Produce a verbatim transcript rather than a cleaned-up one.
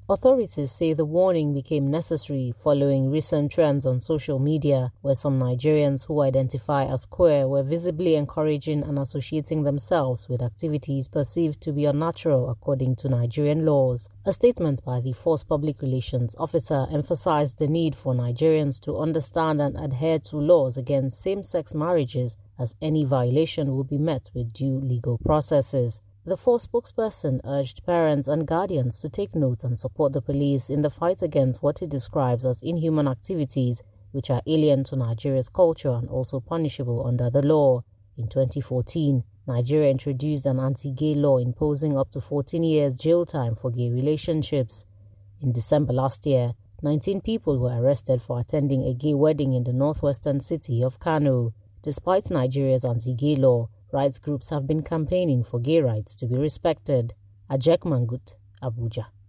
Authorities say the warning became necessary following recent trends on social media where some Nigerians who identify as queer were visibly encouraging and associating themselves with activities perceived to be unnatural according to Nigerian laws. A statement by the Force Public Relations Officer emphasized the need for Nigerians to understand and adhere to laws against same-sex marriages, as any violation will be met with due legal processes. The Force spokesperson urged parents and guardians to take note and support the police in the fight against what it describes as inhuman activities which are alien to Nigeria's culture and also punishable under the law. In twenty fourteen, Nigeria introduced an anti-gay law imposing up to fourteen years jail time for gay relationships. In December last year, nineteen people were arrested for attending a gay wedding in the northwestern city of Kano. Despite Nigeria's anti-gay law, rights groups have been campaigning for gay rights to be respected. Ajek Mangut, Abuja.